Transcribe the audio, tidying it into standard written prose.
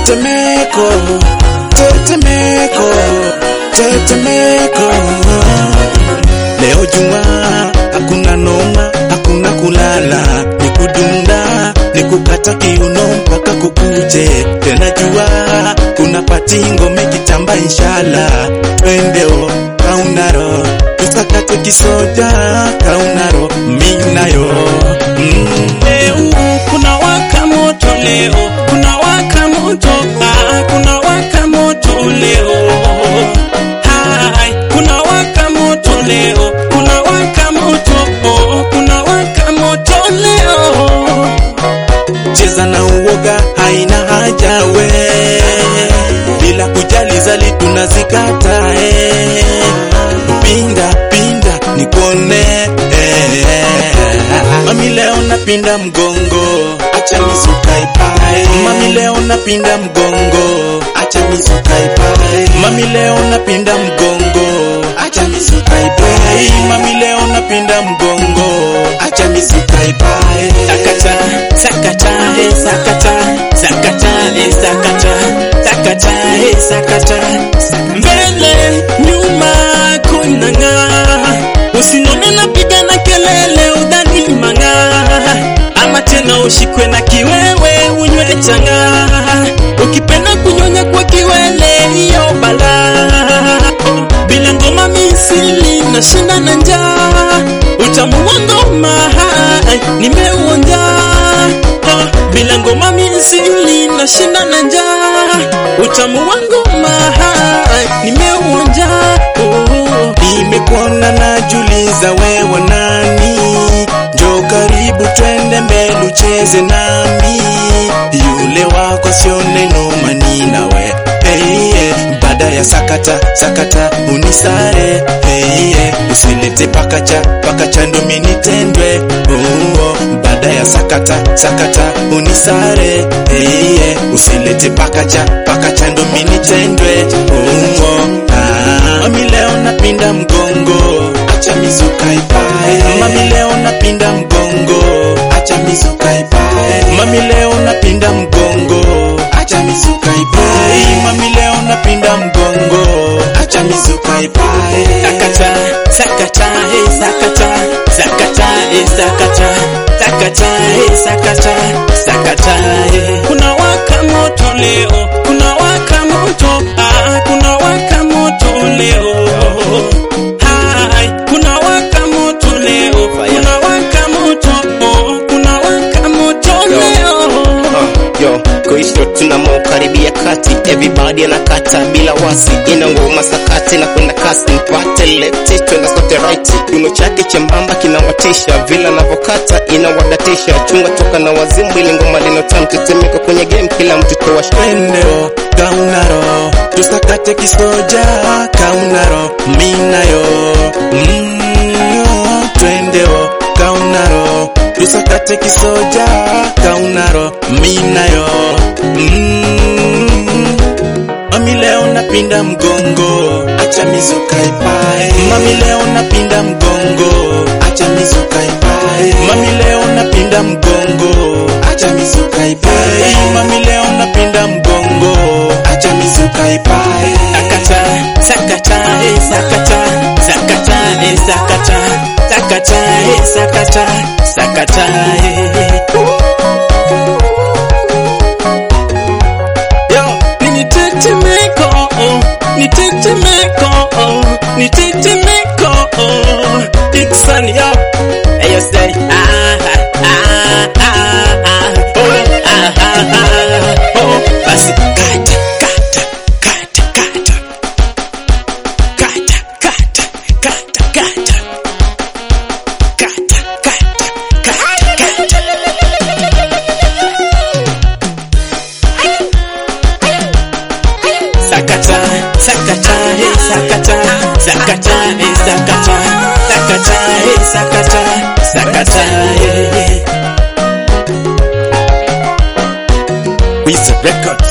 tetemeko, tetemeko, tetemeko. Leo jua hakuna noma, hakuna kulala, ni kudunda, ni kukata kiuno mpaka kukuje. Tena jua kuna pati ngome kitamba inshallah. Twendeo kaunaro, tusakate kisoja kaunaro, minayo. Leo kuna waka moto, leo kuna waka moto, kuna waka moto leo. Hai, kuna waka moto leo, kuna waka moto, kuna waka moto leo. Cheza na uoga haina haja we, bila kujali zali tunazikata pinda pinda nikone mami leo napinda mgongo, acha mizuka ipae. Mami leo napinda mgongo, acha mizuka ipae. Mami leo napinda mgongo, acha mizuka ipae. Mami leo napinda mgongo, acha mizuka ipae. Sakata, sakata, sakata, sakata, sakata, sakata, sakata. Mbele, nyuma, kuna ng'aa. Usinone napigana kelele udani mang'aa. Ama tena ushikwe na kiwewe unywe chang'aa. Ukipenda kunyonya kwa kiwele hiyo balaa. Bila ngoma misili na shinda na njaa. Utamu wa ngoma nimeuonja. Bila ngoma misili na shinda na njaa. Utamu wa ngoma nimeuonja. Nimekuona najuliza wewe nani, njoo karibu twende mbele ucheze nami. Yule wako sio neno mani nawe, baada ya sakata sakata unisare, usilete pakacha pakacha ndo mimi nitendwe. Baada ya sakata sakata unisare, usilete pakacha pakacha ndo mimi nitendwe. Mami leo napinda mgongo, acha mizuka ipae. Mami leo napinda mgongo, acha mizuka ipae. Mami leo napinda mgongo, acha mizuka ipae. Mami leo napinda mgongo, acha mizuka ipae. Sakata, sakata, sakata, sakata, sakata, sakata, sakata, sakata. Kuna waka moto leo, kuna waka moto, kuna waka moto leo. Hai, kuna waka moto leo, kuna waka moto, kuna waka moto leo. Yo, kuisho tunamokaribia kati, everybody anakata bila wasi. Ina ngoma sakati na kwenda kasi, mpate lefti twenda sote right. Kiuno chake chembamba kinawatisha, vila navokata inawadatisha. Chunga toka na wazimu ili ngoma linotamu, tetemeko kwenye game kila mtu toa twendeo kaunaro, tusakate kisoja kaunaro, minayo. Twendeo kaunaro, tusakate kisoja kaunaro, minayo. Mami leo napinda mgongo, acha mizuka ipae. Mami leo napinda mgongo, acha mizuka ipae. Mami leo napinda mgongo, acha mizuka ipae. Mami leo napinda mgongo, acha mizuka ipae. Sakata, sakata, sakata, sakata, sakata, sakata, sakata, sakata. Yo, ni tetemeko, ni tetemeko, ni tetemeko. Dixon, yo, hey you say basi kata kata kata kata kata kata kata kata kata kata kata. Sakata sakata sakata sakata sakata sakata sakata sakata. With the record.